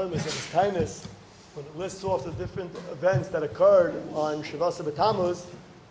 Gemara Maseches Taanis, when it lists off the different events that occurred on Shavasa B'Tammuz,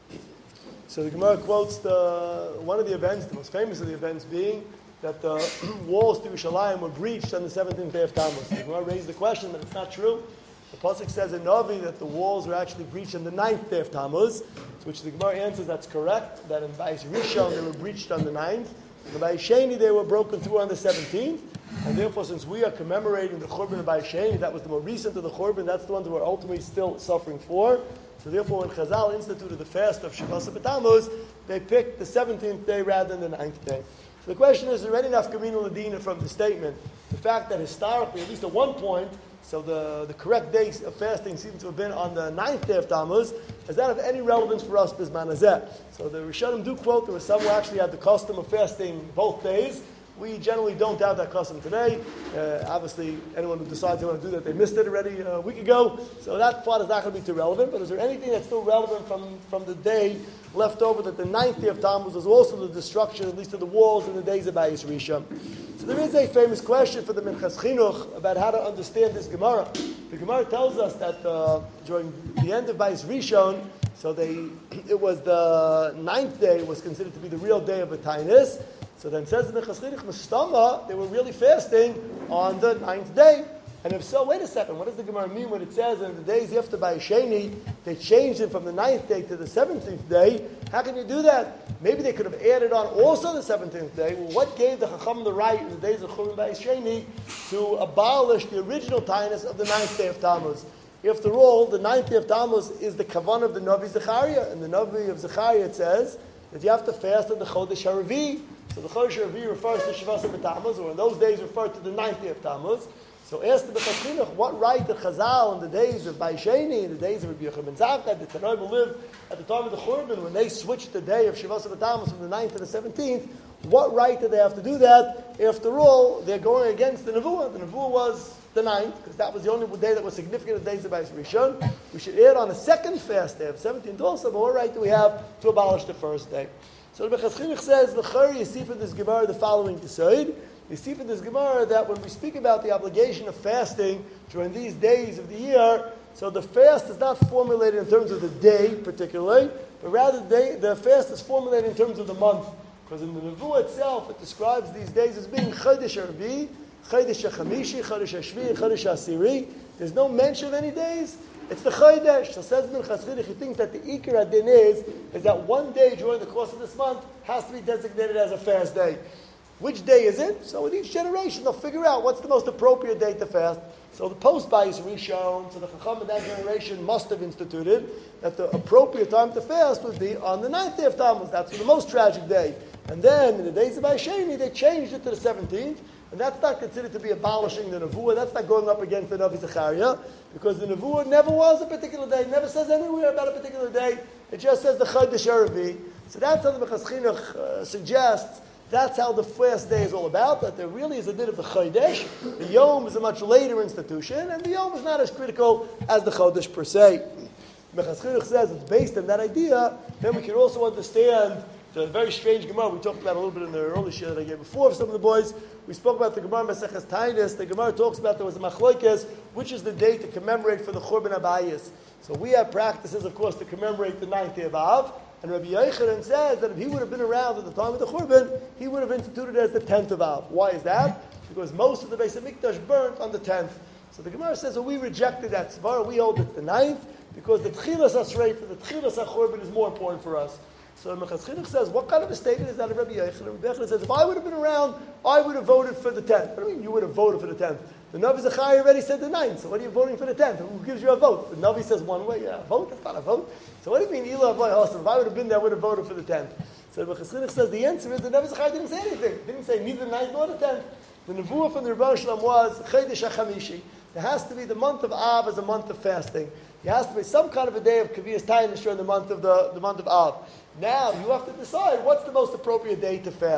so the Gemara quotes one of the events, the most famous of the events being that the walls to Yerushalayim were breached on the 17th day of Tammuz. The Gemara raised the question that it's not true. The Pasuk says in Navi that the walls were actually breached on the 9th day of Tammuz, to which the Gemara answers that's correct, that in Bayis Rishon they were breached on the 9th, in the Bayis Sheni they were broken through on the 17th, and therefore since we are commemorating the Churban of Bayis Sheni, that was the more recent of the Churban, that's the ones we're ultimately still suffering for. So therefore when Chazal instituted the fast of Shavasa B'Tammuz, they picked the 17th day rather than the 9th day. So the question is there any nafkamina ladina from the statement? The fact that historically, at least at one point, so the correct day of fasting seems to have been on the 9th day of Tammuz. Is that of any relevance for us, Bisman Hazeh? So the Rishonim do quote there were some who actually had the custom of fasting both days. We generally don't have that custom today. Obviously, anyone who decides they want to do that, they missed it already a week ago. So that part is not going to be too relevant. But is there anything that's still relevant from the day left over that the 9th day of Tammuz was also the destruction, at least of the walls in the days of Bayis Rishon? So there is a famous question for the Minchas Chinuch about how to understand this Gemara. The Gemara tells us that during the end of Bayis Rishon, so it was the 9th day was considered to be the real day of the Taanis. So then says the Minchas Chinuch, Mistama, they were really fasting on the 9th day. And if so, wait a second, what does the Gemara mean when it says in the days after Bayis Sheni, they changed it from the 9th day to the 17th day? How can you do that? Maybe they could have added on also the 17th day. Well, what gave the Chacham the right in the days of Churban Bayis Sheni to abolish the original Taanis of the 9th day of Tammuz? After all, the 9th day of Tammuz is the Kavan of the Navi Zechariah. In the Navi of Zechariah it says that you have to fast on the Chodesh HaRavi. So the Chodesh HaRavi refers to Shavasa B'Tammuz, or in those days referred to the 9th day of Tammuz. So ask the Minchas Chinuch, what right did Chazal in the days of Bayis Sheni, in the days of Rabbi Yochanan ben Zakkai, the Tanoim who lived at the time of the Churban, when they switched the day of Shavasa B'Tammuz from the 9th to the 17th, what right did they have to do that? After all, they're going against the Nevuah. The Nevuah was the 9th, because that was the only day that was significant in the days of Bayis Rishon. We should add on a second fast day of 17th also, but what right do we have to abolish the first day? So the Minchas Chinuch says, L'chari, you see from this Gemara the following Yesod. You see from this Gemara that when we speak about the obligation of fasting during these days of the year, so the fast is not formulated in terms of the day particularly, but rather the fast is formulated in terms of the month. Because in the Nevuah itself, it describes these days as being Chodesh HaRavi, Chodesh HaChamishi, Chodesh HaShvi, Chodesh HaAsiri. There's no mention of any days. It's the Chodesh. So says Minchas Chinuch, he thinks that the Ikar Adin is that one day during the course of this month has to be designated as a fast day. Which day is it? So with each generation, they'll figure out what's the most appropriate day to fast. So the post-Bayis Rishon, so the Chacham of that generation must have instituted that the appropriate time to fast would be on the 9th day of Tammuz. That's the most tragic day. And then, in the days of Bayis Sheni, they changed it to the 17th. And that's not considered to be abolishing the Nevuah. That's not going up against the Navi Zechariah. Because the Nevuah never was a particular day. It never says anywhere about a particular day. It just says the Chodesh HaRavi. So that's how the Minchas Chinuch suggests. That's how the fast day is all about, that there really is a bit of the Chodesh. The Yom is a much later institution, and the Yom is not as critical as the Chodesh per se. Minchas Chinuch says it's based on that idea. Then we can also understand the very strange Gemara we talked about a little bit in the early share that I gave before for some of the boys. We spoke about the Gemara Maseches Taanis. The Gemara talks about there was a machlokes, which is the day to commemorate for the Churban Abayis. So we have practices, of course, to commemorate the 9th day of Av. And Rabbi Yochanan says that if he would have been around at the time of the Churban, he would have instituted it as the 10th of Av. Why is that? Because most of the Beis HaMikdash burnt on the 10th. So the Gemara says, well, we rejected that Svara. We hold it the 9th, because the Tchilas HaShrei, for the Tchilas HaChurban is more important for us. So Minchas Chinuch says, what kind of a statement is that of Rabbi Yochanan? Rabbi Yochanan says, if I would have been around, I would have voted for the 10th. What do you mean you would have voted for the 10th? The Navi Zechariah already said the 9th, so what are you voting for the 10th? Who gives you a vote? The Navi says one way, yeah, a vote? That's not a vote. So what do you mean, Ilah Avoy Hasan? If I would have been there, I would have voted for the 10th. So Minchas Chinuch says, the answer is the Navi Zechariah didn't say anything. He didn't say neither the 9th nor the 10th. The Nevuah from the Rebbeinu Shalom was Chodesh HaChamishi. There has to be the month of Av as a month of fasting. There has to be some kind of a day of Kaviyas Taanis during the month of Av. Now you have to decide what's the most appropriate day to fast.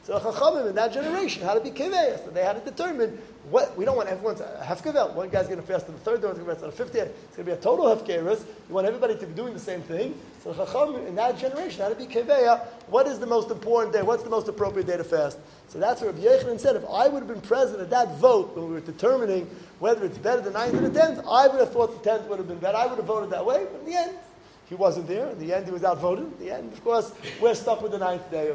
So the Chachamim in that generation had to be Kivei. So they had to determine what, we don't want everyone to Hefkevel. One guy's going to fast on the third day, one's going to fast on the fifth day. It's going to be a total Hefkerus. You want everybody to be doing the same thing. So the Chachamim in that generation had to be Kivei. What is the most important day? What's the most appropriate day to fast? So that's what Rabbi Yochanan said. If I would have been present at that vote when we were determining whether it's better the 9th or the 10th, I would have thought the 10th would have been better. I would have voted that way. But in the end, he wasn't there. In the end, he was outvoted. In the end, of course, we're stuck with the 9th day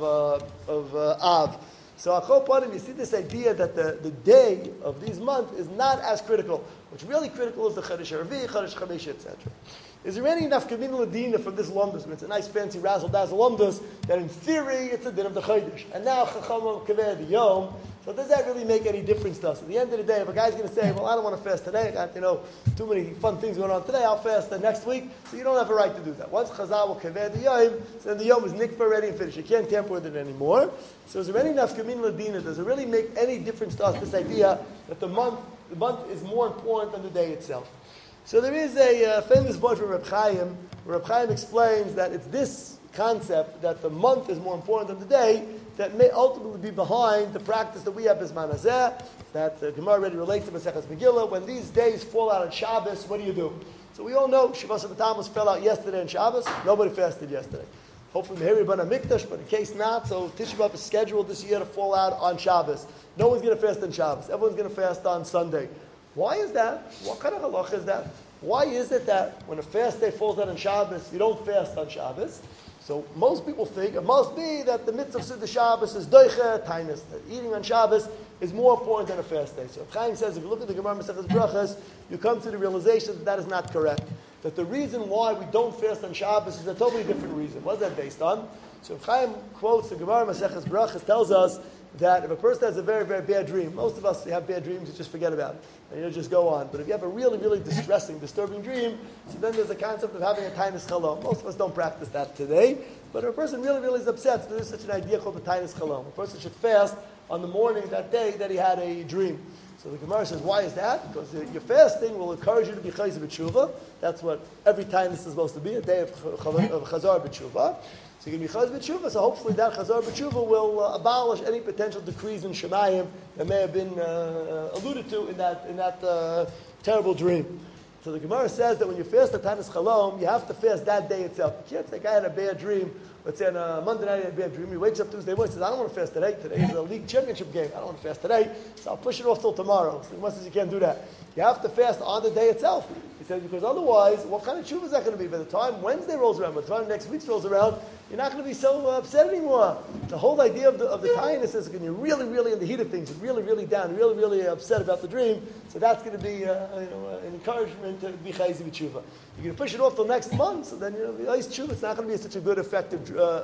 of Av. So, Achopanim, you see this idea that the day of these months is not as critical. What's really critical is the Chodesh Harvi, Chodesh Chamesh, etc. Is there any nafkamin ladina from this lumdus? I mean, it's a nice fancy razzle dazzle lumdus that in theory it's a din of the Chodesh, and now Chachamim kaveh the Yom. So does that really make any difference to us? At the end of the day, if a guy's going to say, "Well, I don't want to fast today. I got too many fun things going on today. I'll fast the next week," so you don't have a right to do that. Once Chazal will kaveh the Yom, so then the Yom is nikva already and finished. You can't tamper with it anymore. So is there any nafkamin ladina? Does it really make any difference to us? This idea that the month is more important than the day itself. So there is a famous book from Reb Chaim, where Reb Chaim explains that it's this concept that the month is more important than the day that may ultimately be behind the practice that we have as Manazeh, that the Gemara already relates to Maseches Megillah. When these days fall out on Shabbos, what do? So we all know Shavuos B'Tammuz fell out yesterday on Shabbos. Nobody fasted yesterday. Hopefully Meheri B'Na Mikdash, but in case not, so Tisha B'Av is scheduled this year to fall out on Shabbos. No one's going to fast on Shabbos. Everyone's going to fast on Sunday. Why is that? What kind of halacha is that? Why is it that when a fast day falls out on Shabbos, you don't fast on Shabbos? So most people think it must be that the mitzvah of Siddur Shabbos is doiche tainus, that eating on Shabbos is more important than a fast day. So Chaim says, if you look at the Gemara Maseches Brachos, you come to the realization that that is not correct. That the reason why we don't fast on Shabbos is a totally different reason. What is that based on? So Chaim quotes the Gemara Maseches Brachos, tells us that if a person has a very, very bad dream, most of us have bad dreams, you just forget about it. And you just go on. But if you have a really, really distressing, disturbing dream, so then there's a concept of having a tainus chalom. Most of us don't practice that today. But if a person really, really is upset, so there's such an idea called the tainus chalom. A person should fast on the morning that day that he had a dream. So the Gemara says, why is that? Because your fasting will encourage you to be chayzer b'tshuva. That's what every tainus is supposed to be, a day of chazar b'tshuva. So you're going to be chazar b'tshuva, so hopefully that chazar b'tshuva will abolish any potential decrees in Shemayim that may have been alluded to in that terrible dream. So the Gemara says that when you fast the tainus chalom, you have to fast that day itself. You can't say, I had a bad dream. Let's say on a Monday night he had a bad dream. He wakes up Tuesday morning and says, I don't want to fast today. Today is a league championship game. I don't want to fast today, so I'll push it off till tomorrow. So the Gemara says you can't do that. You have to fast on the day itself. He says, because otherwise, what kind of tshuva is that going to be? By the time Wednesday rolls around, by the time next week rolls around, you're not going to be so upset anymore. The whole idea of the tainus is when you're really, really in the heat of things, really, really down, really, really upset about the dream, so that's going to be an encouragement to be chayzi b'tshuva. You're going to push it off till next month, so then the ice tshuva, it's not going to be such a good, effective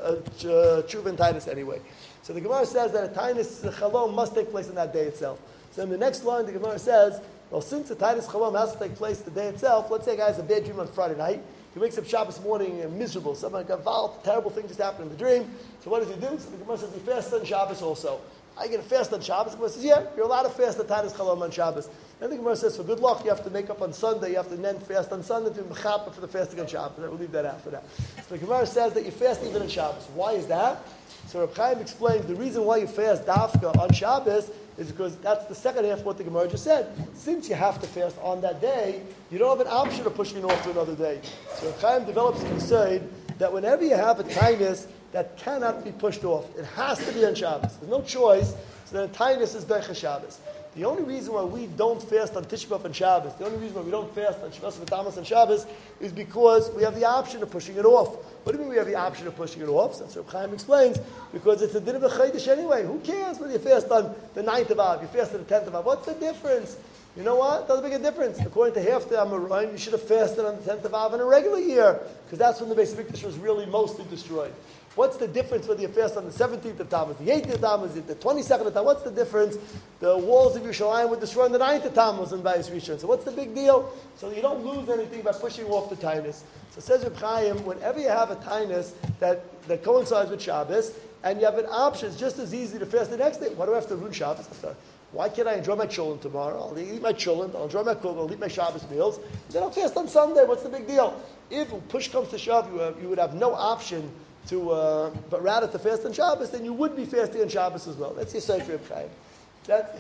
tshuva and tainus anyway. So the Gemara says that a tainus chalom must take place on that day itself. So in the next line, the Gemara says, well, since the tainus chalom has to take place the day itself, let's say a guy has a bad dream on Friday night. He wakes up Shabbos morning miserable. Someone got involved, terrible thing just happened in the dream. So what does he do? So the Gemara says he fasts on Shabbos also. Are you going to fast on Shabbos? The Gemara says, yeah, you're allowed to fast the tainus chalom on Shabbos. Then the Gemara says, for good luck, you have to make up on Sunday. You have to then fast on Sunday to be mechaper for the fasting on Shabbos. We'll leave that out for that. So the Gemara says that you fast even on Shabbos. Why is that? So Reb Chaim explains the reason why you fast dafka on Shabbos is because that's the second half of what the Gemara just said. Since you have to fast on that day, you don't have an option of pushing it off to another day. So Reb Chaim develops a concern that whenever you have a tainus that cannot be pushed off, it has to be on Shabbos. There's no choice, so then a tainus is Deicha Shabbos. The only reason why we don't fast on Tisha B'Av and Shabbos, the only reason why we don't fast on Shavuos B'Tammuz and Shabbos is because we have the option of pushing it off. What do you mean we have the option of pushing it off? So Reb Chaim explains, because it's a din of a chaydish anyway. Who cares whether you fast on the 9th of Av, you fast on the 10th of Av? What's the difference? You know what? It doesn't make a difference. According to half the Amoraim, you should have fasted on the 10th of Av in a regular year, because that's when the Beis Hamikdash was really mostly destroyed. What's the difference whether you fast on the 17th of Tammuz, the 18th of Tammuz, the 22nd of Tammuz? What's the difference? The walls of Yerushalayim were destroyed on the 9th of Tammuz in Bayis Rishon. So what's the big deal? So you don't lose anything by pushing off the tainus. So says Reb Chaim, whenever you have a tainus that coincides with Shabbos, and you have an option, it's just as easy to fast the next day. Why do I have to ruin Shabbos? Why can't I enjoy my cholent tomorrow? I'll eat my cholent, I'll enjoy my cook, I'll eat my Shabbos meals, and then I'll fast on Sunday. What's the big deal? If push comes to shove, you would have no option but rather to fast on Shabbos, then you would be fasting on Shabbos as well. That's your Sefer Reb Chaim. That.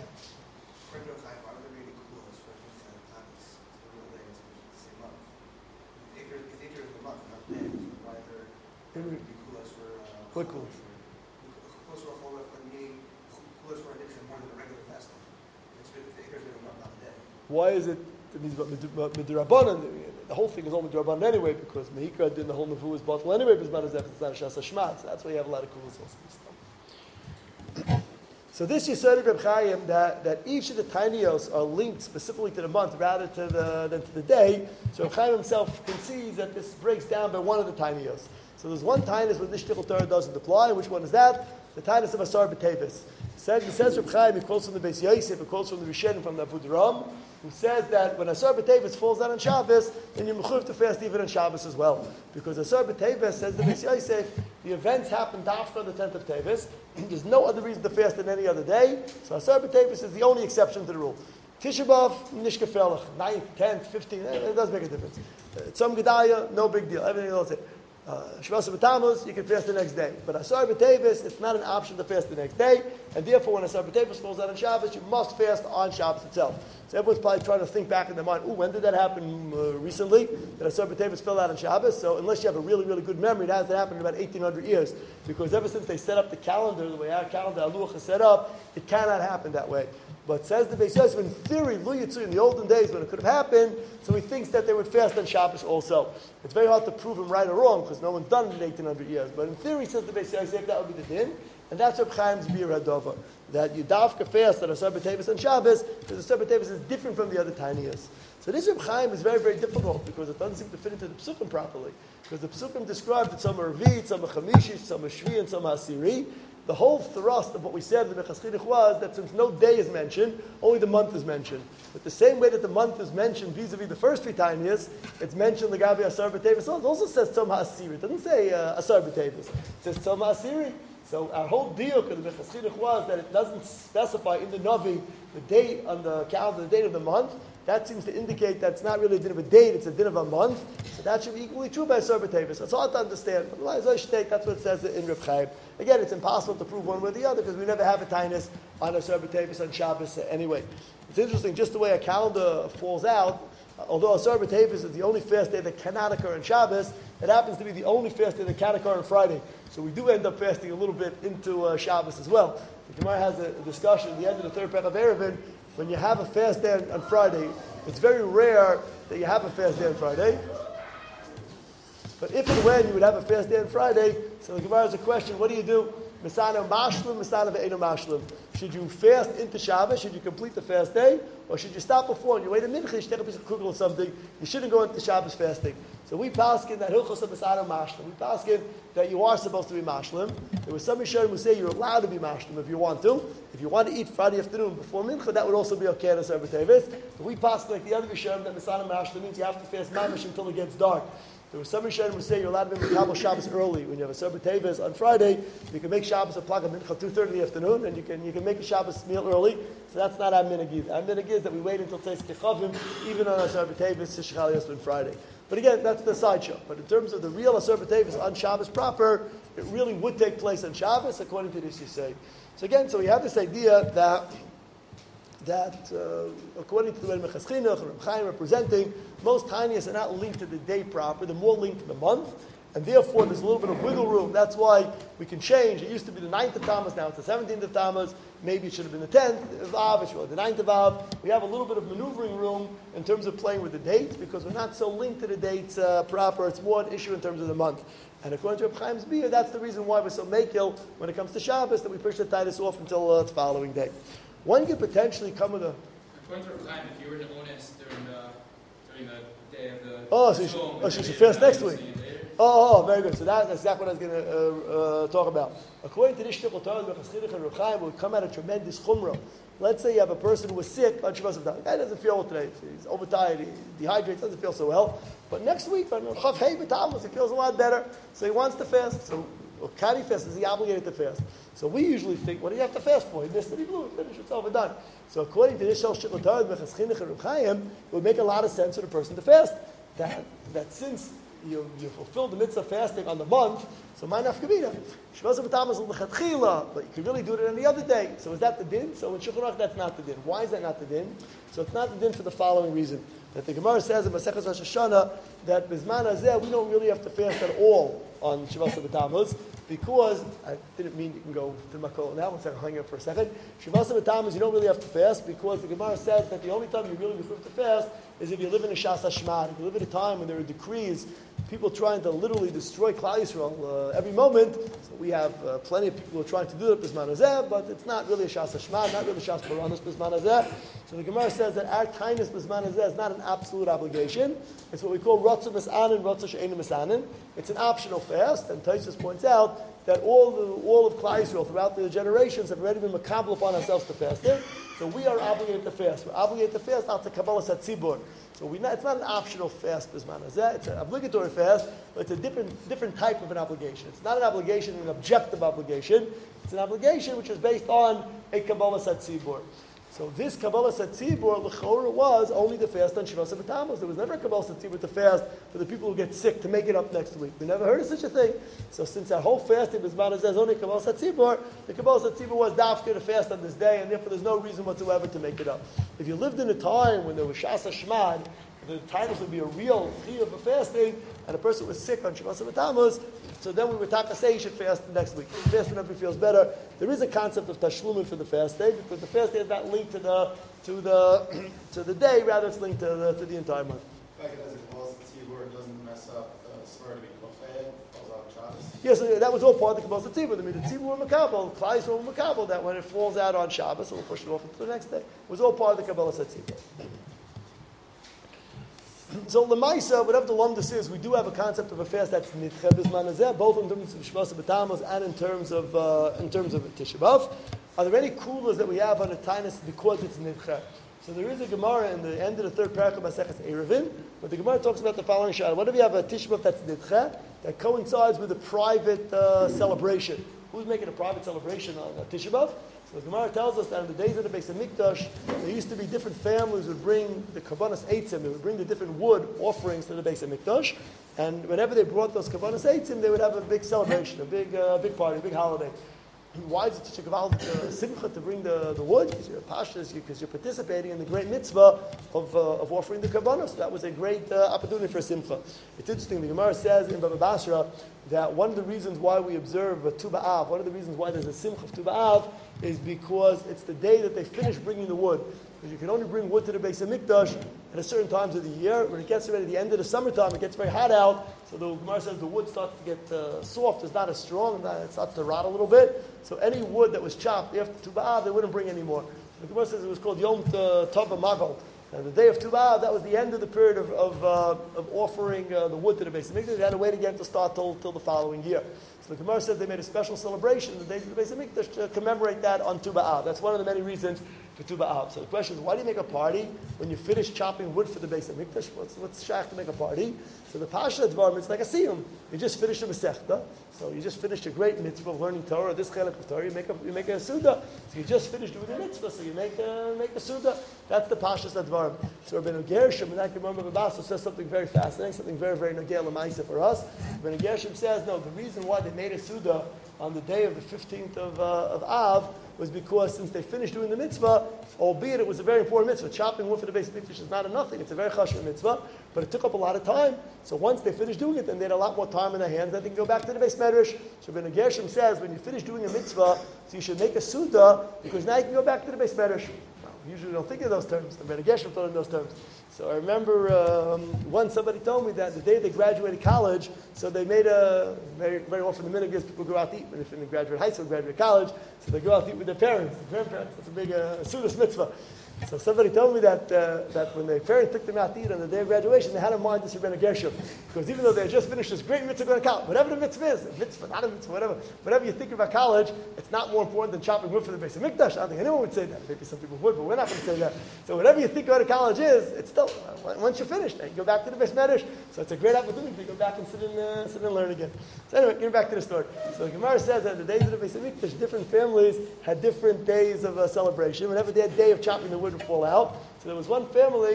What cool? Why is it? It means midrabanan. The whole thing is all midrabanan anyway, because Mehikra did the whole nevu is bottle anyway. But it's not a shas hashmat. So that's why you have a lot of kulas also. So this Yisod Reb Chaim that each of the tinios are linked specifically to the month rather than to the day. So Reb Chaim himself concedes that this breaks down by one of the tinios. So there's one tinus where this Shtichel Torah doesn't apply. Which one is that? The tinus of Asar B'Tevis. Says Reb Chaim, he quotes from the Beis Yosef, he quotes from the Rishonim, from the Abu Dharam, who says that when Asar B'Tevis falls out on Shabbos, then you're mechuyev to fast even on Shabbos as well. Because Asar B'Tevis, says the Beis Yosef, the events happen after the 10th of Tevis, and there's no other reason to fast than any other day, so Asar B'Tevis is the only exception to the rule. Tisha B'Av, Nishkafelach, 9th, 10th, 15th, it doesn't make a difference. Tzom Gedaya, no big deal, everything else. Shivasa B'Tammuz, you can fast the next day. But Asar B'Tevis, it's not an option to fast the next day, and therefore when Asar B'Tevis falls out on Shabbos, you must fast on Shabbos itself. So everyone's probably trying to think back in their mind, when did that happen recently? That Asar B'Tevis fell out on Shabbos? So unless you have a really, really good memory, that hasn't happened in about 1,800 years. Because ever since they set up the calendar, the way our calendar, Aluach, is set up, it cannot happen that way. But says the Beis Yosef, in theory, Lu Yitzu, in the olden days when it could have happened, so he thinks that they would fast on Shabbos also. It's very hard to prove him right or wrong, because no one's done it in 1,800 years. But in theory, says the Beis Yosef, that would be the din. And that's Reb Chaim's Bir Hadova. That you davka fast on Asar B'Tevis on Shabbos, because Asar B'Tevis is different from the other tiniyos. So this Reb Chaim is very, very difficult, because it doesn't seem to fit into the Psukim properly. Because the Psukim describe that some are Revit, some are Chamishi, some are Shvi, and some are Asiri. The whole thrust of what we said in the Mechas Chinuch was that since no day is mentioned, only the month is mentioned. But the same way that the month is mentioned vis-a-vis the first 3 tiniyos, it's mentioned the Gabi Asar B'Tevis. It also says Tzom HaAsiri. It doesn't say Asar B'Tevis. It says Tzom HaAsiri. So our whole deal of the Mechas Chinuch was that it doesn't specify in the Navi the date on the calendar, the date of the month. That seems to indicate that it's not really a din of a date, it's a din of a month. So that should be equally true by Asar B'Tevis. It's hard to understand. But that's what it says in Reb Chaim. Again, it's impossible to prove one way or the other because we never have a tinus on Asar B'Tevis on Shabbos anyway. It's interesting, just the way a calendar falls out, although Asar B'Tevis is the only fast day that cannot occur on Shabbos, it happens to be the only fast day that can occur on Friday. So we do end up fasting a little bit into Shabbos as well. The Gemara has a discussion at the end of the 3rd Perek of Eruvin. When you have a fast day on Friday, it's very rare that you have a fast day on Friday. But if and when you would have a fast day on Friday, so the Gemara has a question, what do you do? Misana mashlim, misana ve'eno mashlim. Should you fast into Shabbos? Should you complete the fast day? Or should you stop before and you wait a minute, you should take a piece of kugel or something? You shouldn't go into Shabbos fasting. So we paskin that hilchos of misana mashlim. We paskin that you are supposed to be mashlim. There was some Rishonim who say you're allowed to be mashlim if you want to. If you want to eat Friday afternoon before mincha, that would also be okay on Asar B'Tevis. But we paskin like the other Rishonim that misana mashlim means you have to fast mamish until it gets dark. There were some Rishonim who say you're allowed to be Mekabel Shabbos early. When you have a Asar B'Tevis on Friday, you can make Shabbos a plug of mincha 2:30 in the afternoon, and you can make a Shabbos meal early. So that's not our minhag. Our minhag is that we wait until Tzais Kechavim, even on Asar B'Tevis, Shishchal Yosef on Friday. But again, that's the sideshow. But in terms of the real Asar B'Tevis on Shabbos proper, it really would take place on Shabbos, according to this you say. So again, so we have this idea that according to the way Mechas Chinuch and Reb Chaim are presenting, most tiniyos are not linked to the day proper, they're more linked to the month, and therefore there's a little bit of wiggle room. That's why we can change. It used to be the 9th of Tammuz, now it's the 17th of Tammuz, maybe it should have been the 10th of Av, it should be the 9th of Av. We have a little bit of maneuvering room in terms of playing with the dates, because we're not so linked to the dates proper, it's more an issue in terms of the month. And according to Reb Chaim's Bia, that's the reason why we're so makil when it comes to Shabbos, that we push the tinus off until the following day. One could potentially come with a... According to Reb Chaim, if you were to onus during the day of the... Oh, so you should fast next week. Oh, very good. So that's exactly what I was going to talk about. According to this Shtichel Torah, Mechas Chinuch and Reb Chaim would come at a tremendous chumrah. Let's say you have a person who was sick on Shabbos. The guy doesn't feel well today. He's overtired, he dehydrates, doesn't feel so well. But next week, on Chav Hei B'Tammuz, he feels a lot better. So he wants to fast. So can he fast? Is he obligated to fast? So we usually think, what do you have to fast for? He missed it, he blew it, finished, it's overdone. So according to this Shtichel Torah, Mechas Chinuch and Reb Chaim, it would make a lot of sense for the person to fast. That since you fulfill the mitzvah fasting on the month, so my nafkamina. Shavuos B'Tammuz l'chatchila, but you can really do it any other day. So is that the din? So in Shulchan Aruch, that's not the din. Why is that not the din? So it's not the din for the following reason. That the Gemara says in Maseches Rosh Hashanah that Bizman Hazeh, we don't really have to fast at all on Shavuos B'Tammuz, because, I didn't mean you can go to the Makol now, let's hang up for a second. Shavuos B'Tammuz, you don't really have to fast, because the Gemara says that the only time you really have to fast is if you live in a Shas Hashmad. If you live in a time when there are decrees, people trying to literally destroy Klal Yisrael every moment. So we have plenty of people who are trying to do it B'Zman Hazeh, but it's not really a Shas Hashmad, not really Shas Baranos B'Zman Hazeh. So the Gemara says that our kindness B'Zman Hazeh is not an absolute obligation. It's what we call Ratzah Misanin, Ratzah She'einu Misanin. It's an optional fast, and Taisus points out that all of Klal Yisrael throughout the generations have already been makabel upon ourselves to fast it. So we are obligated to fast. We're obligated to fast out to Kabbalah Satzibur. So it's not an optional fast B'Zman Hazeh. It's an obligatory fast, but it's a different type of an obligation. It's not an obligation, an objective obligation. It's an obligation which is based on a Kabbalah Satzibur. So this Kabbalah Satzibur, l'chorah, was only the fast on Shavuos B'Tammuz. There was never a Kabbalah Satzibur to fast for the people who get sick to make it up next week. We never heard of such a thing. So since our whole fasting B'Zman Hazeh is only Kabbalah Satzibur, the Kabbalah Satzibur was dafka to fast on this day, and therefore there's no reason whatsoever to make it up. If you lived in a time when there was Shas Hashmad, the titles would be a real chiyuv of fasting, and a person was sick on Shavuos B'Tammuz, so then we would taka say you should fast next week. Fast whenever he feels better. There is a concept of tashlumin for the fast day, because the fast day is not linked to the day, rather it's linked to the entire month. Like it doesn't cause the tzibur, it doesn't mess up the swear to be kofed, falls out Shabbos. Yes, that was all part of the Kabbalah Tzibur. I mean, the Tzibur were Makabel, Klal Yisrael were Makabel, that when it falls out on Shabbos, we'll push it off into the next day. It was all part of the Kabbalah Tzibur. So Lemaisa, whatever the Lumdus is, we do have a concept of a fast that's Nidche B'Zman Hazeh, both in terms of Shavuos B'Tammuz and in terms of Tisha B'Av. Are there any kulas that we have on the Tainus because it's Nidche? So there is a Gemara in the end of the third paragraph of Maseches Eruvin, but the Gemara talks about the following shayla. What if you have a Tisha B'Av that's Nidche, that coincides with a private celebration? Who's making a private celebration on Tisha B'Av? So the Gemara tells us that in the days of the Beis Hamikdash, there used to be different families would bring the Karbanos Eitzim, they would bring the different wood offerings to the Beis Hamikdash, and whenever they brought those Karbanos Eitzim, they would have a big celebration, a big party, a big holiday. Why is it such a gavaldik simcha to bring the wood? Because you're pashas, because you're participating in the great mitzvah of offering the karbanos. That was a great opportunity for simcha. It's interesting. The Gemara says in Baba Basra that one of the reasons why we observe Tu B'Av, one of the reasons why there's a simcha of Tu B'Av, is because it's the day that they finish bringing the wood. Because you can only bring wood to the Beis Hamikdash at a certain times of the year. When it gets already the end of the summertime, it gets very hot out. So the Gemara says the wood starts to get soft. It's not as strong. It starts to rot a little bit. So any wood that was chopped after Tu B'Av, they wouldn't bring any more. The Gemara says it was called Yom Tov Magal. And the day of Tu B'Av, that was the end of the period of offering the wood to the Beis Hamikdash. They had to wait again to start till the following year. So the Gemara said they made a special celebration the days of the Beis Hamikdash to commemorate that on Tu B'Av. That's one of the many reasons for Tu B'Av. So the question is, why do you make a party when you finish chopping wood for the Beis Hamikdash? What's shach to make a party? So the Pasha Dvarim, it's like a siyum. You just finished a Masechta, so you just finished a great mitzvah of learning Torah, this chelek of Torah, you make a Suda. So you just finished doing the mitzvah, so you make a Suda. That's the Pasha's Dvarim. So Rabbeinu Gershom, and I can remember Babasa, says something very fascinating, something very, very nogel l'maisa for us. Rabbeinu Gershom says, no, the reason why they made a Suda on the day of the 15th of Av was because since they finished doing the mitzvah, albeit it was a very important mitzvah, chopping wood for the Beis Hamikdash is not a nothing, it's a very chashuv mitzvah, but it took up a lot of time. So once they finished doing it, then they had a lot more time in their hands, then they can go back to the Beis Medrash. So Rabbeinu Gershom says, when you finish doing a mitzvah, so you should make a Suda, because now you can go back to the Beis Medrash. Usually don't think in those terms. The Rabbeinu Gershom thought in those terms. So I remember once somebody told me that the day they graduated college, so they made very, very often the minhag is people go out to eat when they graduate high school, graduate college, so they go out to eat with their parents, the grandparents. That's a big sudas mitzvah. So somebody told me that when their parents took them out to eat on the day of graduation, they had in mind this Rabbeinu Gershom. Because even though they had just finished this great mitzvah going to college, whatever the mitzvah is, a mitzvah, not a mitzvah, whatever you think about college, it's not more important than chopping wood for the Beis Hamikdash. I don't think anyone would say that. Maybe some people would, but we're not going to say that. So whatever you think going to college is, it's still, once you're finished, you go back to the Beis Medrash. So it's a great opportunity to go back and sit and learn again. So anyway, getting back to the story. So the Gemara says that the days of the Beis Hamikdash, different families had different days of celebration. Whenever their day of chopping the wood would fall out, so there was one family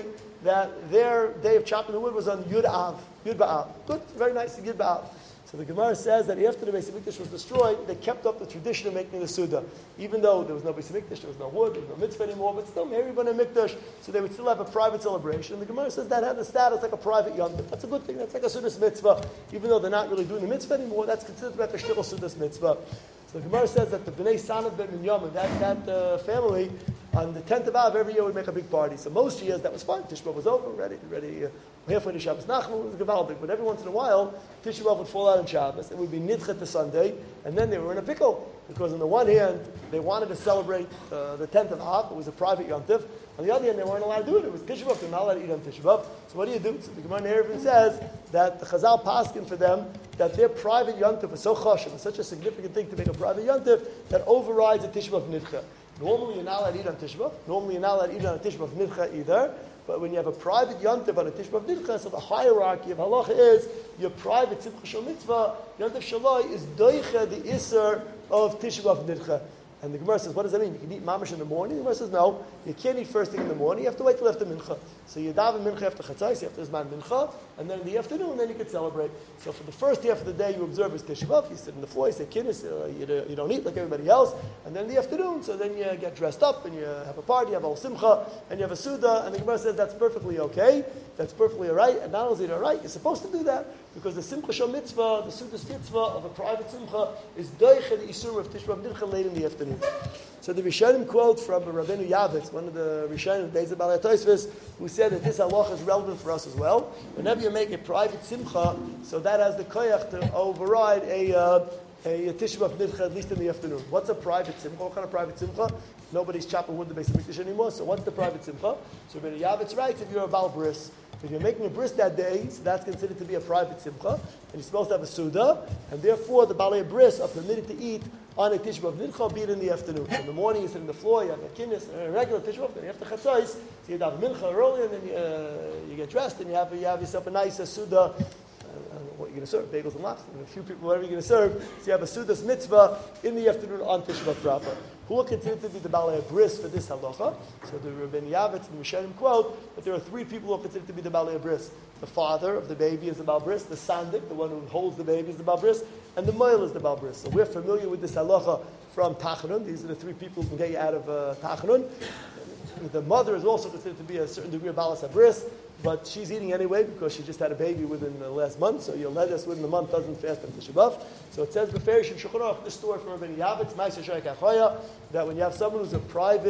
that their day of chopping the wood was on Yud Ba'av. Good, very nice, Yud Ba'av. So the Gemara says that after the Beis Hamikdash was destroyed, they kept up the tradition of making the Suda. Even though there was no Beis Hamikdash, there was no wood, there was no mitzvah anymore, but still, Mary B'nai Mikdash, so they would still have a private celebration. And the Gemara says that had the status like a private Yom Tov. That's a good thing, that's like a Sudas mitzvah. Even though they're not really doing the mitzvah anymore, that's considered to be a shtickle Sudas mitzvah. So the Gemara says that the Bnei Sanav ben Binyamin, that family, on the 10th of Av every year would make a big party. So most years that was fine. Tisha B'Av was over, ready. Halfway to Shabbos Nachman was Gavaldik. But every once in a while, Tisha B'Av would fall out on Shabbos. It would be Nidchet to Sunday, and then they were in a pickle. Because on the one hand, they wanted to celebrate the 10th of Av. It was a private Yom Tov. On the other hand, they weren't allowed to do it. It was Tisha B'Av. They're not allowed to eat on Tisha B'Av. So what do you do? So the Gemara in Eruvin says that the Chazal paskin for them that their private Yom Tov was so chashuv, it's such a significant thing to make a private Yom Tov, that overrides a Tisha B'Av Nidcha. Normally you're not allowed to eat on Tisha B'Av. Normally you're not allowed to eat on a Tisha B'Av Nidcha either. But when you have a private Yom Tov on a Tisha B'Av Nidcha, so the hierarchy of halacha is your private Simcha Shal Mitzvah, Yom Tov Shalai, is doicha the Isser of Tisha B'Av Nidcha. And the Gemara says, what does that mean? You can eat mamash in the morning? The Gemara says, no. You can't eat first thing in the morning. You have to wait till after mincha. So you daven mincha after chatzais, you have to zman mincha, and then in the afternoon, then you can celebrate. So for the first half of the day, you observe as Tisha B'Av. You sit on the floor, you say kiddush, you don't eat like everybody else. And then in the afternoon, so then you get dressed up, and you have a party, you have a simcha, and you have a suda, and the Gemara says that's perfectly okay. That's perfectly all right. And not only is it all right, you're supposed to do that, because the Simcha Shal Mitzvah, the Sudas Mitzvah of a private Simcha, is doicha the Isur of Tisha B'Av Nidcha late in the afternoon. So the Rishonim quote from Rabbeinu Yavitz, one of the Rishonim, Days of Balei Tosfos, who said that this halacha is relevant for us as well. Whenever you make a private Simcha, so that has the koyach to override a Tisha B'Av Nidcha, at least in the afternoon. What's a private Simcha? What kind of private Simcha? Nobody's chopping wood in the Beis Hamikdash anymore, so what's the private Simcha? So Rabbeinu Yavitz writes, if you're a Baal Bris, if you're making a bris that day, so that's considered to be a private simcha, and you're supposed to have a suda, and therefore the balei bris are permitted to eat on a Tisha B'Av Nidcha, be it in the afternoon. So in the morning you sit on the floor, you have a kinnis, a regular Tisha B'Av, then you have the chatzais, so you have mincha early, and then you get dressed, and you have yourself a nice suda. What you're going to serve, bagels and lobster, and a few people, whatever you're going to serve. So you have a Sudas mitzvah in the afternoon on Tisha B'Av proper. Who are considered to be the Balei Bris for this halacha? So the Rabbeinu Yavitz and the Rishonim quote that there are three people who are considered to be the Balei Bris. The father of the baby is the Baal Bris, the sandik, the one who holds the baby, is the Baal Bris, and the moil is the Baal Bris. So we're familiar with this halacha from Tachanun. These are the three people who can get you out of Tachanun. The mother is also considered to be a certain degree of Balas Bris, but she's eating anyway because she just had a baby within the last month, so you'll let us within the month doesn't fast on Tisha B'Av. So it says Beferish in Shulchan Aruch, this story from Rabbeinu Yavitz, Ma'aser Shayek HaChoya, that when you have someone who's a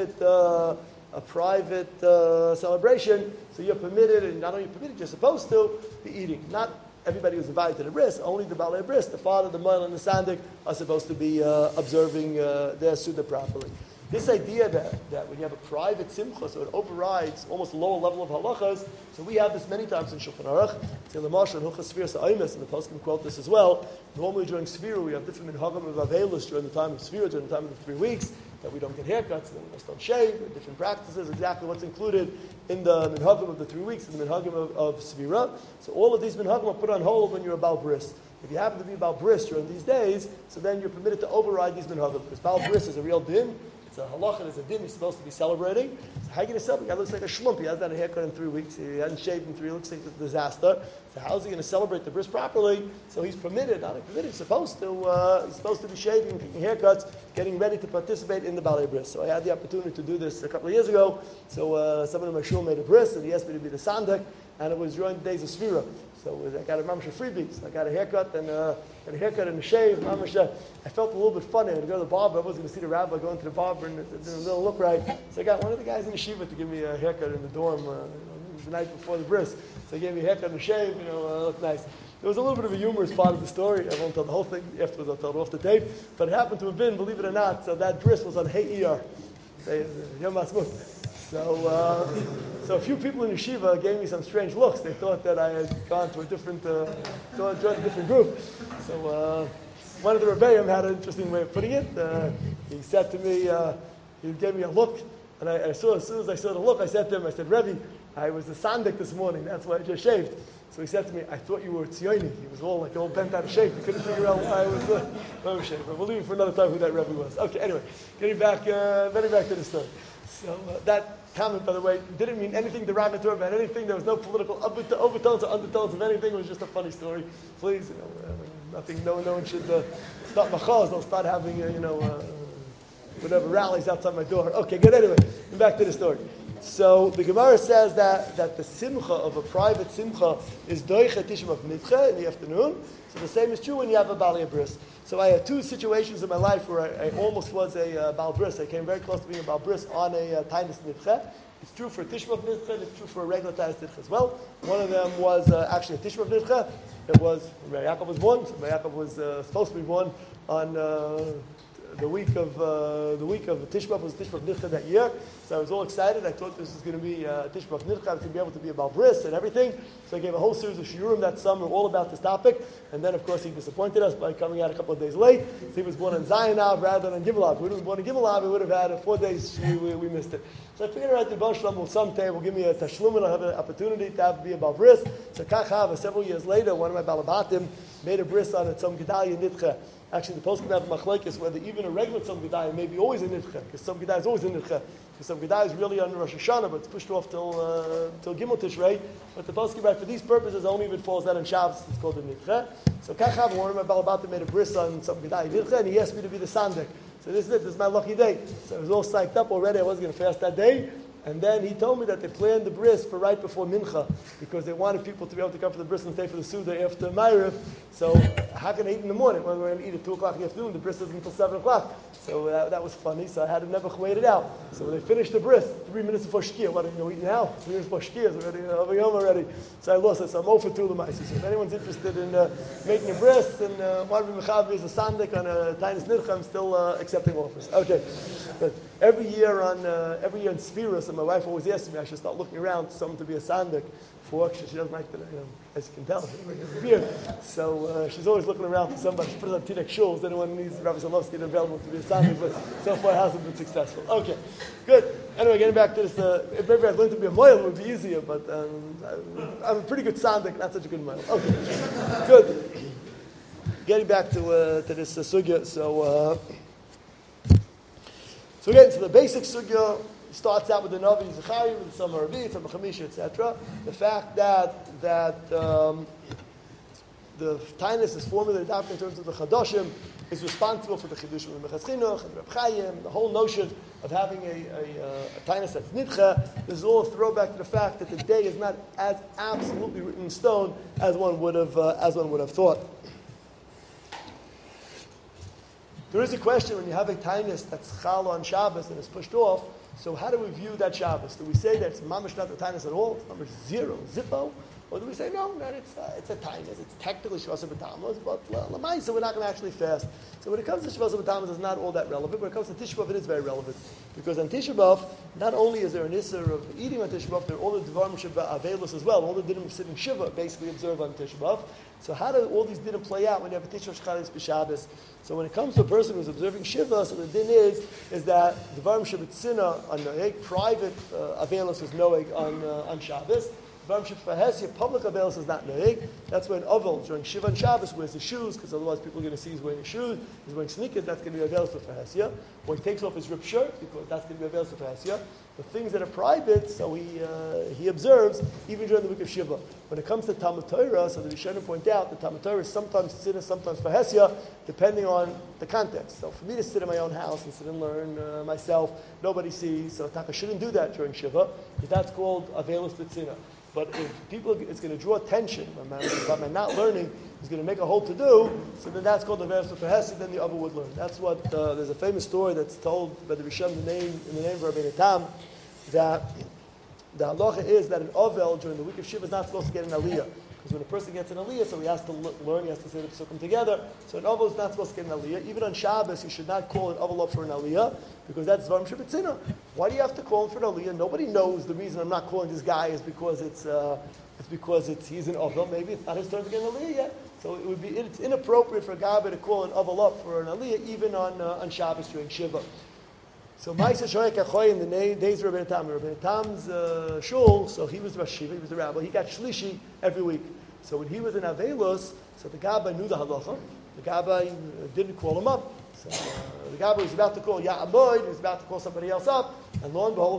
private celebration, so you're permitted, and not only permitted, you're supposed to be eating. Not everybody who's invited to the bris, only the Balei Bris, the father, the moil, and the sandik are supposed to be observing their Suda properly. This idea that when you have a private simcha, so it overrides almost a lower level of halachas, so we have this many times in Shulchan Aruch. It's in the Mashal and Hilchos Sfiras Ha'omes, and the Poskim quote this as well. Normally during Sfira, we have different minhagim of Avelus during the time of Sfira, during the time of the 3 weeks, that we don't get haircuts, that we just don't shave, different practices, exactly what's included in the minhagim of the 3 weeks, and the minhagim of Sfira. So all of these minhagim are put on hold when you're a Baal Bris. If you happen to be a Baal Bris during these days, so then you're permitted to override these minhagim, because Baal Bris is a real din. It's a halacha, it's a din he's supposed to be celebrating. So how are you going to celebrate? The guy looks like a shmump. He hasn't had a haircut in 3 weeks. He hasn't shaved in 3 weeks. Looks like a disaster. So how is he going to celebrate the bris properly? So he's permitted, not permitted, he's supposed to be shaving, taking haircuts, getting ready to participate in the Balei Bris. So I had the opportunity to do this a couple of years ago. So someone in my shul made a bris, and he asked me to be the sandak, and it was during the days of Sfira. So I got a mamash freebies. I got a haircut and a shave. Mamash, I felt a little bit funny. I had to go to the barber. I wasn't going to see the rabbi going to the barber, and it didn't look right. So I got one of the guys in the yeshiva to give me a haircut in the dorm. It was the night before the bris. So he gave me a haircut and a shave. It looked nice. There was a little bit of a humorous part of the story. I won't tell the whole thing. Afterwards, I'll tell it off the tape. But it happened to have been, believe it or not, so that bris was on Hey ER. Yom HaSmut. So a few people in yeshiva gave me some strange looks. They thought that I had gone to a different, joined a different group. So one of the rebbeim had an interesting way of putting it. He said to me, he gave me a look, and as soon as I saw the look, I said to him, I said, Rebbe, I was the sandik this morning. That's why I just shaved. So he said to me, I thought you were Tzioni. He was all bent out of shape. He couldn't figure out why I was shaved. But we'll leave it for another time who that Rebbe was. Okay, anyway, getting back to the story. So that comment, by the way, didn't mean anything derogatory about anything. There was no political overtones or undertones of anything. It was just a funny story. Please, nothing. No one should start machaz. They'll start having, whatever rallies outside my door. Okay, good. Anyway, back to the story. So the Gemara says that the simcha of a private simcha is doicha tishma of nidcha in the afternoon. So the same is true when you have a bali bris. So I had two situations in my life where I almost was a bal bris. I came very close to being a bal bris on a tainus nidcha. It's true for tishma of nidcha, and it's true for a regular tainus nidcha as well. One of them was actually a tishma of nidcha. It was when Yaakov was born. So Yaakov was supposed to be born on the week of Tishma was Tishma of Nidcha that year. So I was all excited. I thought this was going to be Tishma of Nidcha. I was going to be able to be a bal bris and everything. So I gave a whole series of shiurim that summer all about this topic. And then, of course, he disappointed us by coming out a couple of days late. So he was born on Zayanav rather than Gimelav. If we would have been born on Gimelav, we would have had 4 days. We missed it. So I figured out the Baruch Shalom will someday will give me a tashlum and I'll have an opportunity to be a bal bris. So Kachava, several years later, one of my balabatim made a bris on a Tzom Gedalia Nidcha. Actually, the poskim have machlekes whether even a regular Tzom Gedalia may be always in Nidcha, because Tzom Gedalia is always in Nidcha. Because Tzom Gedalia is really under Rosh Hashanah, but it's pushed off till Gimel Tishrei. But the poskim right for these purposes only if it falls out on Shabbos, it's called a Nidcha. So Kachav, one of my balabatim made a bris on Tzom Gedalia Nidcha, and he asked me to be the sandik. So this is it. This is my lucky day. So I was all psyched up already. I wasn't going to fast that day. And then he told me that they planned the bris for right before Mincha because they wanted people to be able to come for the bris and stay for the Suda after Ma'ariv. So how can I eat in the morning? When we're going to eat at 2 o'clock in the afternoon, the bris isn't until 7 o'clock. So that was funny. So I had to never wait it out. So when they finished the bris, 3 minutes before Shkia, what are you going to eat now? 3 minutes before Shkia is already over yom already. So I lost it. So I'm over to Lamaisi. So if anyone's interested in making a bris and wanting to be mechaber as a sandik on a tainus nidcha, I'm still accepting offers. Okay. But every year in Sfiras, and my wife always asks me, I should start looking around for someone to be a sandik for. She doesn't like that, as you can tell, she doesn't like the beard. So she's always looking around for somebody. She puts on Tinek Shuls. Anyone needs Rabbi Solovsky available to be a sandik, but so far it hasn't been successful. Okay, good. Anyway, getting back to this, if maybe I'd learned to be a moil, it would be easier, but I'm a pretty good sandik, not such a good moil. Okay, good. Getting back to this sugya, so again, so the basic sugya starts out with the Navi Zechariah, with the Samar Ravi, from Chamisha, etc. The fact that the tainus is formally adopted in terms of the Chadoshim is responsible for the Chidushim of the Mechas Chinuch and Reb Chaim, the whole notion of having a tainus that's nidcha. This is all a throwback to the fact that the day is not as absolutely written in stone as one would have thought. There is a question when you have a tainus that's chal on Shabbos and it's pushed off. So how do we view that Shabbos? Do we say that it's mamash not the tainus at all? It's mamash zero, zippo? Or do we say no, it's a tainus. It's technically Shavasa B'Tammuz, but l'maisa we're not going to actually fast. So when it comes to Shavasa B'Tammuz, it's not all that relevant. When it comes to Tisha B'Av, it is very relevant. Because on Tisha B'Av, not only is there an issur of eating on Tisha B'Av, there are all the Dvarim Avelus as well. All the dinim of sitting Shiva basically observe on Tisha B'Av. So how do all these dinim play out when you have a Tisha Shcharis B'Shabbos? So when it comes to a person who's observing Shiva, so the din is that Dvarim Shabbatzina on Noeg, private Avelus is Noeg on Shabbos. Dvarim Shabbatzina, public Avelus is not Noeg. That's when Avel, during Shiva and Shabbos, wears his shoes, because otherwise people are going to see he's wearing his shoes. He's wearing sneakers, that's going to be Avelus for Fahasia. Or he takes off his ripped shirt, because that's going to be Avelus for Fahasia. The things that are private, so he observes even during the week of Shiva. When it comes to Talmud Torah, so the Rishonim point out that Talmud Torah is sometimes Tziddah, sometimes Fahasia, depending on the context. So for me to sit in my own house and sit and learn myself, nobody sees, so Taka shouldn't do that during Shiva, because that's called Avelus B'Tzina. But if it's going to draw attention, by my not learning, is going to make a whole to-do, so then that's called the Avelus B'Chesed, then the other would learn. That's what, there's a famous story that's told by the Rishon in the name of Rabbeinu Tam, that the halacha is that an Ovel during the week of Shiva is not supposed to get an aliyah. Because when a person gets an aliyah, so he has to learn, he has to say the psukim together. So an Ovel is not supposed to get an aliyah. Even on Shabbos, you should not call an Ovel up for an aliyah, because that's Dvarim Shabbatzina. Why do you have to call him for an aliyah? Nobody knows the reason I'm not calling this guy is because he's an Ovel. Maybe it's not his turn to get an aliyah yet. So it's inappropriate for a Gabbai to call an Ovel up for an aliyah, even on Shabbos during Shiva. So Ma'aseh Shoyek Achoy in the days of Rabbeinu Tam. Rabbeinu Tam's shul, so he was the Rosh Yeshiva, he was the rabbi. He got shlishi every week. So when he was in Avelus, so the Gabbai knew the halacha. The Gabbai didn't call him up. So the Gabbai was about to call Ya'amoid, he was about to call somebody else up, and lo and behold,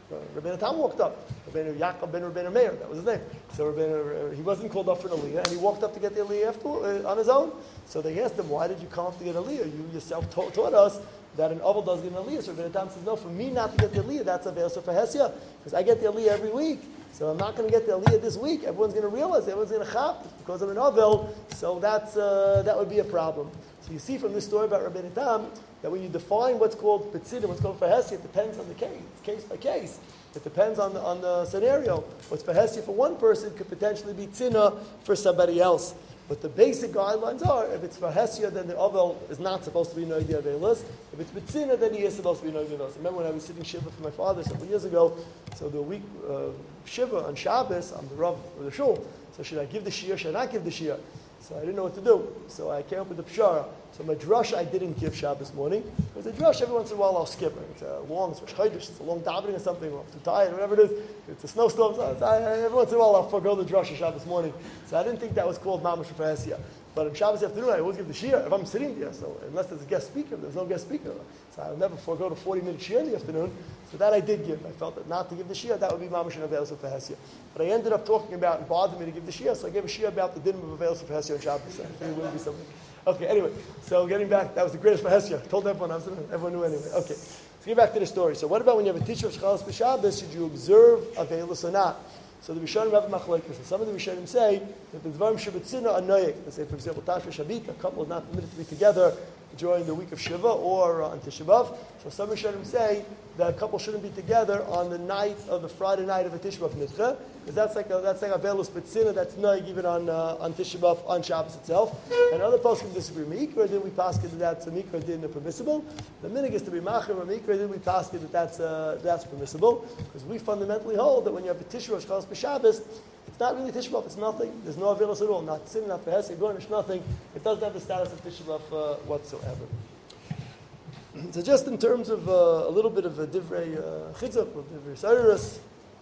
Rabbeinu Tam walked up. Rabbeinu Yaakov ben Rabbeinu Meir, that was his name. So he wasn't called up for an aliyah, and he walked up to get the aliyah on his own. So they asked him, why did you come up to get aliyah? You yourself taught us that an oval does get an aliyah. So Rabbeinu Tam says, no, for me not to get the aliyah, that's a ve'asur fahesia, because I get the aliyah every week. So I'm not going to get the aliyah this week. Everyone's going to realize, everyone's going to chap because I'm an ovel. So that would be a problem. So you see from this story about Rabbeinu Tam that when you define what's called Betzid and what's called Fahesia, it depends on the case by case. It depends on the scenario. What's Fahesia for one person could potentially be Tzina for somebody else. But the basic guidelines are, if it's Fahesia, then the Avel is not supposed to be Noidi Avelis. If it's Betzina, then he is supposed to be Noidi Avelis. I remember when I was sitting Shiva for my father several years ago, so the week Shiva on Shabbos, I'm the Rav of the Shul. So should I give the Shia, should I not give the Shia? So I didn't know what to do. So I came up with the Pshara. So my drush I didn't give Shabbos morning. Because the drush every once in a while I'll skip it. It's a long, it's a long davening or something, or I'm too tired, whatever it is. It's a snowstorm. So every once in a while I'll forego the drush of Shabbos morning. So I didn't think that was called Mamash Fahesia. But on Shabbos afternoon I always give the Shia if I'm sitting there. So unless there's a guest speaker, there's no guest speaker. So I'll never forego the 40-minute Shia in the afternoon. So that I did give. I felt that not to give the Shia, that would be Mamash and Avelis of Fahesia. But I ended up talking about, it bothered me to give the Shia, so I gave a Shia about the din of Avelis of Fahesia on Shabbos. So I think it would be something. Okay, anyway, so getting back, that was the greatest Fahesia. I told everyone, everyone knew anyway. Okay, so get back to the story. So what about when you have a teacher of Shchalas b'Shabbos, should you observe Avelis or not? So the Rishonim have a machlokes. Some of the Rishonim say that the Dvarim Shabbatzina are noyek. They say, for example, Tashva Shabbat, a couple is not permitted to be together during the week of Shiva or on Tisha B'Av. So some Rishonim say that a couple shouldn't be together on the night of the Friday night of a Tisha B'Av Nidcha, because that's like a Velus Betzina, that's noyek even on Tisha B'Av, on Shabbos itself. And other poskim disagree. Mikra did we pass that that's a Mikra din permissible. The minig is to be Machir, or Mikra did we pass that that's permissible, because we fundamentally hold that when you have a Tisha B'Av Shchalas b'Shabbos, it's not really Tisha B'Av, it's nothing. There's no Avelis at all, not sin, not Fahesia, Gornish, nothing. It doesn't have the status of Tisha B'Av whatsoever. So just in terms of a little bit of a Divrei Chitzuk, or Divrei Sairus.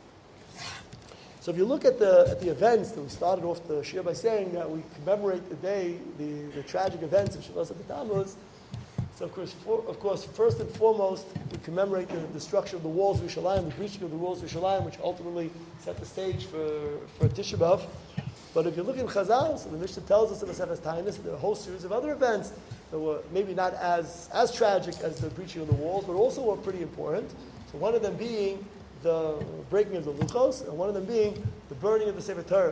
So if you look at the events that we started off the Shia by saying that we commemorate the day, the tragic events of Shavuos B'Tammuz. So of course, first and foremost, we commemorate the destruction of the walls of Yerushalayim, the breaching of the walls of Yerushalayim, which ultimately set the stage for Tisha B'Av. But if you look in Chazal, so the Mishnah tells us in the Masechtas Taanis, there are a whole series of other events that were maybe not as tragic as the breaching of the walls, but also were pretty important. So one of them being the breaking of the Luchos, and one of them being the burning of the Sefer Torah.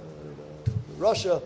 Russia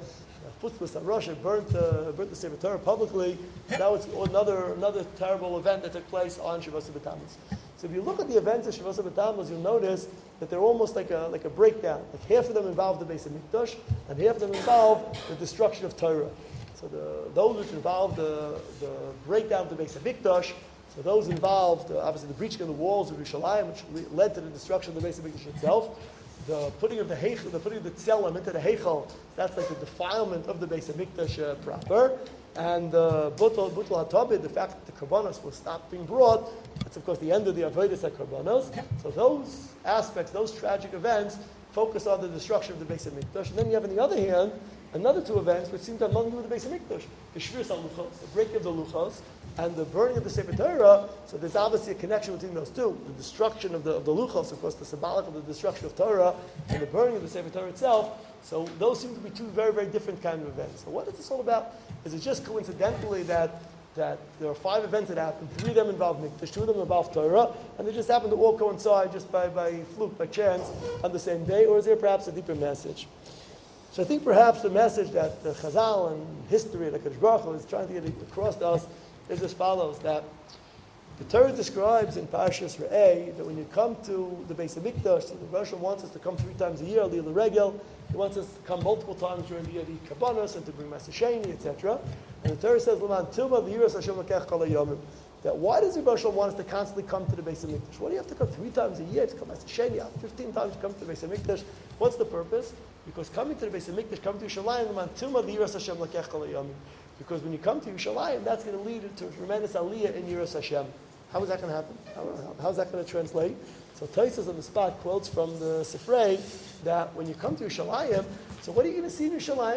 burnt the Sefer Torah publicly. That was another terrible event that took place on Shavuos B'Tammuz. So if you look at the events of Shavuos B'Tammuz, you'll notice that they're almost like a breakdown. Like half of them involve the Beis Hamikdash, and half of them involve the destruction of Torah. So those which involve the breakdown of the Beis Hamikdash, so those involved obviously the breaching of the walls of Yerushalayim, which led to the destruction of the Beis Hamikdash itself. The putting of the tzelem into the heichal, that's like the defilement of the Beis Hamikdash proper. And butul hatabid, the fact that the karbanos will stop being brought, that's of course the end of the avodas karbanos. So those aspects, those tragic events, focus on the destruction of the Beis Hamikdash. And then you have on the other hand another two events which seem to have nothing to do with the Beis Hamikdash: the shvius haluchos, the breaking of the luchos, and the burning of the Sefer Torah. So there's obviously a connection between those two. The destruction of the luchos, of course, the symbolic of the destruction of Torah, and the burning of the Sefer Torah itself. So those seem to be two very, very different kind of events. So what is this all about? Is it just coincidentally that there are 5 events that happened, 3 of them involve Mikdash, 2 of them involve Torah, and they just happen to all coincide just by fluke, by chance, on the same day? Or is there perhaps a deeper message? So I think perhaps the message that the Chazal and history, the Kadosh Baruch Hu is trying to get across to us is as follows: that the Torah describes in Parashas Re'eh that when you come to the Beis Hamikdash, so the Rosh wants us to come 3 times a year, Aliyah L'Regel. He wants us to come multiple times during the year to eat kabbanos and to bring Maaseh Sheni, etc. And the Torah says, "L'man Tuma v'yiras Hashem l'kech kol hayomim." That why does the Rosh want us to constantly come to the Beis Hamikdash? Why do you have to come 3 times a year to come Maaseh Sheni? 15 times to come to the Beis Hamikdash. What's the purpose? Because coming to the Beis Hamikdash, coming to Yerushalayim, L'man Tuma v'yiras Hashem l'kech kol hayomim. Because when you come to Yerushalayim, that's going to lead to a tremendous aliyah in Yiras Hashem. How is that going to happen? How is that going to translate? So Tosfos on the spot quotes from the Sifrei that when you come to Yerushalayim, so what are you going to see in Yerushalayim?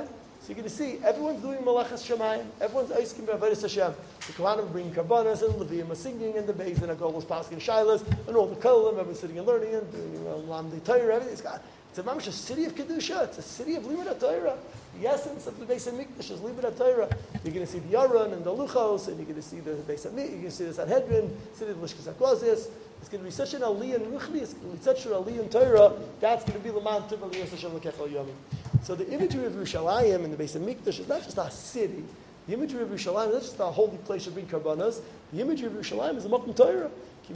So you're going to see everyone's doing Malachas Shemayim, everyone's asking B'Avodas Hashem. The Kohanim bring Karbanas and Levim are singing in the Beis and Agolos Paskin Shilas and all the Kolim, everyone's sitting and learning and doing Lamdei Torah, everything. It's a mamash, a city of Kedusha. It's a city of Limud HaTorah. The essence of the Beis HaMikdash is Limud HaTorah. You're going to see the Yaron and the Luchos, and you're going to see the Beis HaMikdash. You're going to see the Sanhedrin, see the Lishkas HaKozis. It's going to be such an aliyah in Ruchni. It's going to be such an aliyah in Torah. That's going to be Laman Tov Aliyah Hashem L'Kechel Yomim. So the imagery of Yerushalayim and the Beis HaMikdash is not just a city. The imagery of Yerushalayim is not just a holy place to bring karbanos. The imagery of Yerushalayim is a Makom Torah. The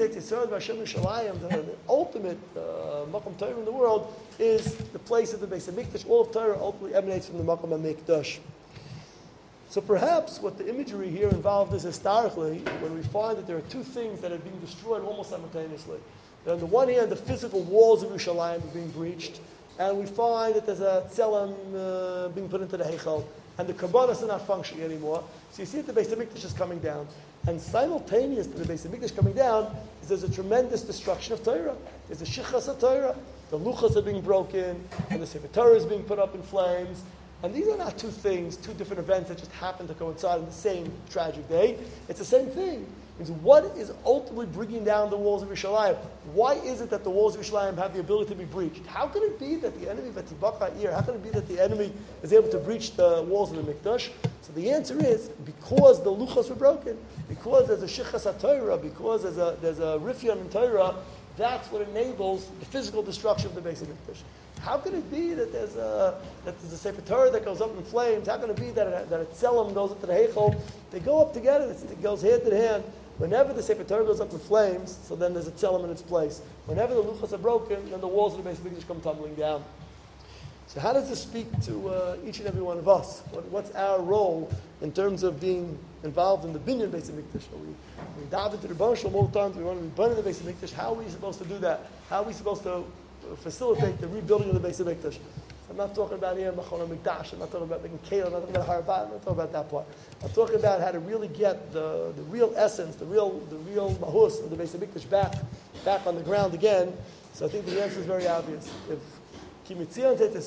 ultimate Makom Torah in the world is the place of the Beis HaMikdash. All of Torah ultimately emanates from the Makom HaMikdash. So perhaps what the imagery here involved is historically, when we find that there are two things that are being destroyed almost simultaneously. On the one hand, the physical walls of Yerushalayim are being breached, and we find that there's a tzelem being put into the Heichal, and the Karbanos are not functioning anymore. So you see that the Beis HaMikdash is coming down. And simultaneous to the Beis HaMikdash coming down is there's a tremendous destruction of Torah. There's a shichas of Torah. The luchas are being broken, and the Sefer Torah is being put up in flames. And these are not two things, two different events that just happen to coincide on the same tragic day. It's the same thing. It's what is ultimately bringing down the walls of Yerushalayim? Why is it that the walls of Yerushalayim have the ability to be breached? How can it be that the enemy, how can it be that the enemy is able to breach the walls of the Mikdash? So the answer is because the luchos were broken, because there's a shichas HaTorah, because there's a rifyon in Torah. That's what enables the physical destruction of the Beis HaMikdash. How can it be that there's a Sefer Torah that goes up in flames? How can it be that a tzelem goes into the Heichal? They go up together. It goes hand in hand. Whenever the Sefer Torah goes up in flames, so then there's a tzelem in its place. Whenever the luchos are broken, then the walls of the Beis HaMikdash come tumbling down. So how does this speak to each and every one of us? What's our role in terms of being involved in the binyan Beis HaMikdash? We dive into the Rebbeinu Shalom all the time. We want to be born in the Beis HaMikdash. How are we supposed to do that? How are we supposed to facilitate the rebuilding of the Beis HaMikdash? I'm not talking about here Machon HaMikdash. I'm not talking about making kale. I'm not talking about Harabat. I'm not talking about that part. I'm talking about how to really get the real essence, the real mahus of the Beis HaMikdash back on the ground again. So I think the answer is very obvious. If we have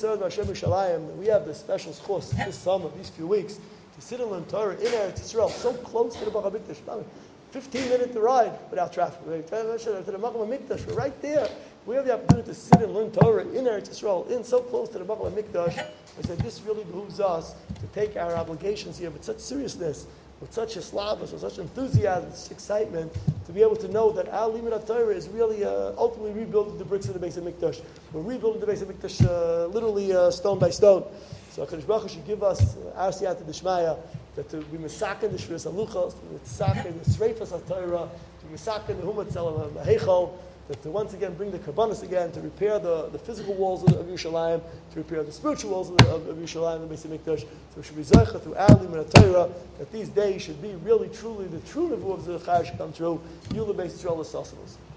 this special schus this summer, these few weeks, to sit and learn Torah in Eretz Yisrael, so close to the Bach HaMikdash, 15-minute ride without traffic. To the Bach HaMikdash, we're right there. We have the opportunity to sit and learn Torah in Eretz Yisrael, so close to the Bach HaMikdash. I said this really behooves us to take our obligations here with such seriousness, with such slavas, with such enthusiasm, such excitement, to be able to know that our Limud HaTorah is really ultimately rebuilding the bricks of the Beis HaMikdash. We're rebuilding the Beis HaMikdash literally stone by stone. So HaKadosh Baruch Hu should give us our siyata d'shmaya, that to be mesaken the shviras haluchos, to be mesaken the sreifas HaTorah, to be mesaken the humat tzelem ha'heichal, that to once again bring the karbanos again, to repair the physical walls of Yerushalayim, to repair the spiritual walls of Yerushalayim, the Beis HaMikdash. So we should be zeicha through our Limud HaTorah, that these days should be really truly the true nevuah of Zechariah should come true. Yula Beis Yisrael L'Sasanos.